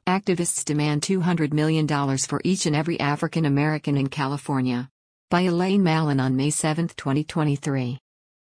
Activists demand $200 million for each and every African American in California. By Elaine Mallon on May 7, 2023.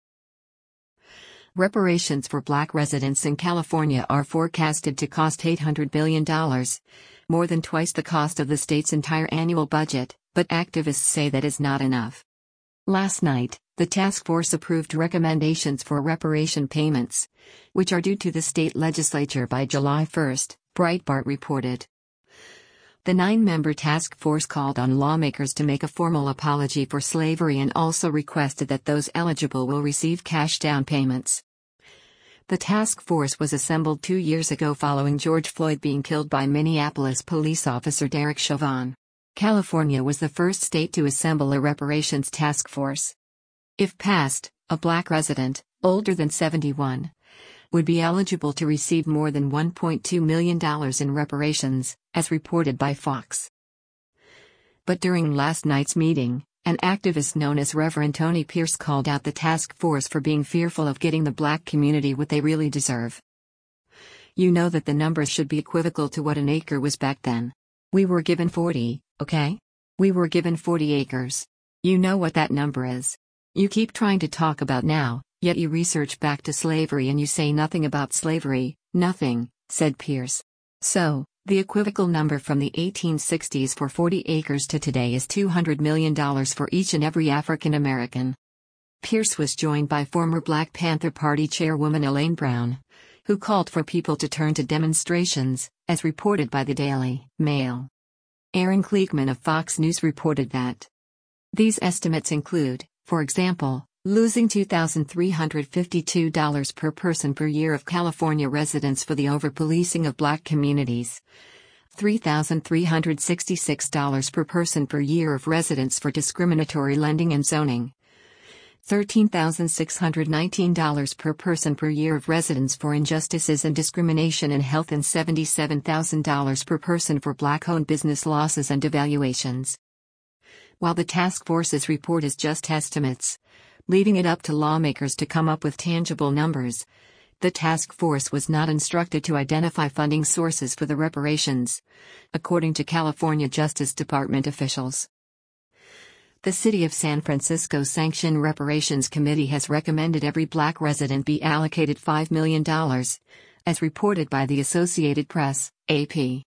Reparations for Black residents in California are forecasted to cost $800 billion, more than twice the cost of the state's entire annual budget, but activists say that is not enough. Last night, the task force approved recommendations for reparation payments, which are due to the state legislature by July 1, Breitbart reported. The 9-member task force called on lawmakers to make a formal apology for slavery and also requested that those eligible will receive cash down payments. The task force was assembled 2 years ago following George Floyd being killed by Minneapolis police officer Derek Chauvin. California was the first state to assemble a reparations task force. If passed, a Black resident, older than 71, would be eligible to receive more than $1.2 million in reparations, as reported by Fox. But during last night's meeting, an activist known as Reverend Tony Pierce called out the task force for being fearful of getting the Black community what they really deserve. You know that the numbers should be equivocal to what an acre was back then. We were given 40, okay? We were given 40 acres. You know what that number is. You keep trying to talk about now, yet you research back to slavery and you say nothing about slavery, nothing, said Pierce. So, the equivocal number from the 1860s for 40 acres to today is $200 million for each and every African American. Pierce was joined by former Black Panther Party chairwoman Elaine Brown, who called for people to turn to demonstrations, as reported by the Daily Mail. Aaron Kliegman of Fox News reported that these estimates include, for example, losing $2,352 per person per year of California residents for the over-policing of Black communities, $3,366 per person per year of residents for discriminatory lending and zoning, $13,619 per person per year of residents for injustices and discrimination in health, and $77,000 per person for Black-owned business losses and devaluations. While the task force's report is just estimates, leaving it up to lawmakers to come up with tangible numbers, the task force was not instructed to identify funding sources for the reparations, according to California Justice Department officials. The City of San Francisco Sanctioned Reparations Committee has recommended every Black resident be allocated $5 million, as reported by the Associated Press, AP.